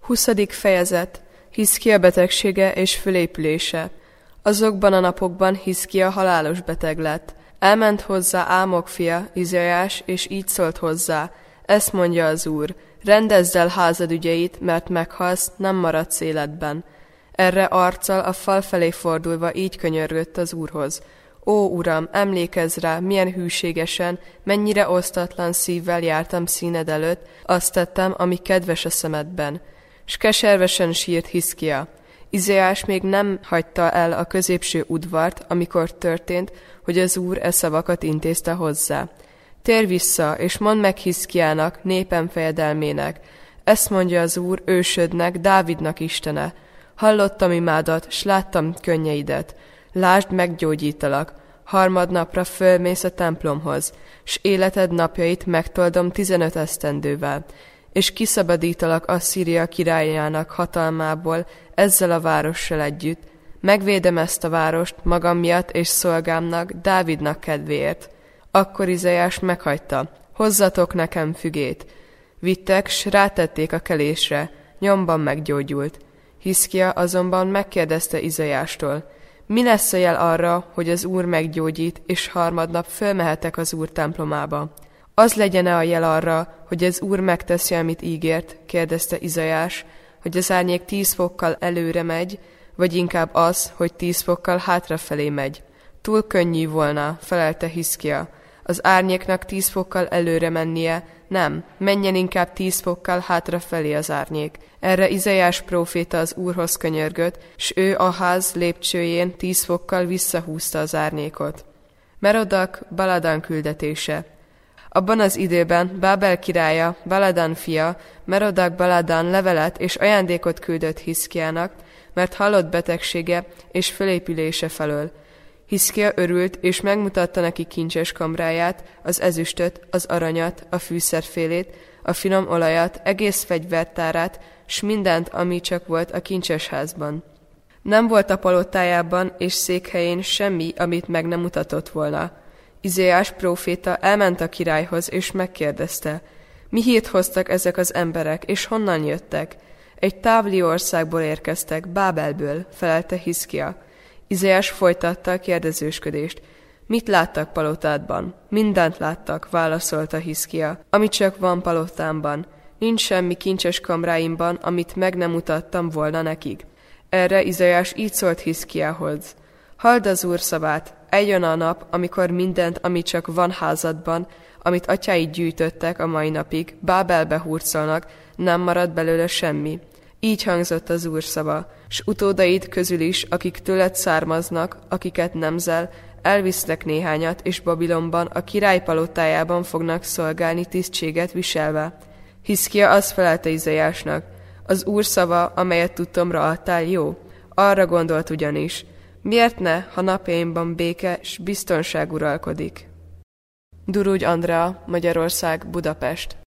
20. fejezet. Hizkia betegsége és fölépülése. Azokban a napokban Hizkia halálos beteg lett. Elment hozzá Ámok fia, Izaiás, és így szólt hozzá: ezt mondja az Úr, rendezd el házad ügyeit, mert meghalsz, nem maradsz életben. Erre arccal a fal felé fordulva így könyörgött az Úrhoz: ó, Uram, emlékezz rá, milyen hűségesen, mennyire osztatlan szívvel jártam színed előtt, azt tettem, ami kedves a szemedben. S keservesen sírt Hizkia. Izaiás még nem hagyta el a középső udvart, amikor történt, hogy az Úr e szavakat intézte hozzá: térj vissza, és mondd meg Hizkiának, népem fejedelmének: ezt mondja az Úr, ősödnek, Dávidnak Istene: hallottam imádat, s láttam könnyeidet. Lásd, meggyógyítalak. Harmadnapra fölmész a templomhoz, s életed napjait megtoldom 15 esztendővel, és kiszabadítalak Asszíria királyának hatalmából ezzel a várossal együtt. Megvédem ezt a várost magam miatt és szolgámnak, Dávidnak kedvéért. Akkor Izaiás meghagyta: hozzatok nekem fügét. Vittek, s rátették a kelésre, nyomban meggyógyult. Hizkia azonban megkérdezte Izaiástól: mi lesz a jel arra, hogy az Úr meggyógyít, és harmadnap fölmehetek az Úr templomába? Az legyen-e a jel arra, hogy az Úr megteszi, amit ígért? Kérdezte Izaiás, hogy az árnyék 10 fokkal előre megy, vagy inkább az, hogy 10 fokkal hátrafelé megy? Túl könnyű volna, felelte Hizkia. Az árnyéknak 10 fokkal előre mennie, nem, menjen inkább 10 fokkal hátrafelé az árnyék. Erre Izaiás próféta az Úrhoz könyörgött, s ő a ház lépcsőjén 10 fokkal visszahúzta az árnyékot. Merodak Baladan küldetése. Abban az időben Bábel királya, Baladan fia, Merodak Baladan levelet és ajándékot küldött Hizkiának, mert hallott betegsége és fölépülése felől. Hizkia örült, és megmutatta neki kincses kamráját, az ezüstöt, az aranyat, a fűszerfélét, a finom olajat, egész fegyvertárát, s mindent, ami csak volt a kincses házban. Nem volt a palotájában és székhelyén semmi, amit meg nem mutatott volna. Izaiás próféta elment a királyhoz, és megkérdezte: mi hírt hoztak ezek az emberek, és honnan jöttek? Egy távoli országból érkeztek, Bábelből, felelte Hizkia. Izaiás folytatta a kérdezősködést: mit láttak palotádban? Mindent láttak, válaszolta Hizkia, ami csak van palotámban. Nincs semmi kincses kamráimban, amit meg nem mutattam volna nekik. Erre Izaiás így szólt Hizkiához: halld az Úr szavát, eljön a nap, amikor mindent, ami csak van házadban, amit atyáid gyűjtöttek a mai napig, Bábelbe hurcolnak, nem marad belőle semmi. Így hangzott az Úr szava: s utódaid közül is, akik tőled származnak, akiket nemzel, elvisznek néhányat, és Babilonban, a király palotájában fognak szolgálni tisztséget viselve. Hizkia azt felelte Izaiásnak: az Úr szava, amelyet tudtomra adtál, jó? Arra gondolt ugyanis: miért ne, ha napjaimban béke s biztonság uralkodik? Durúgy Andrea, Magyarország, Budapest.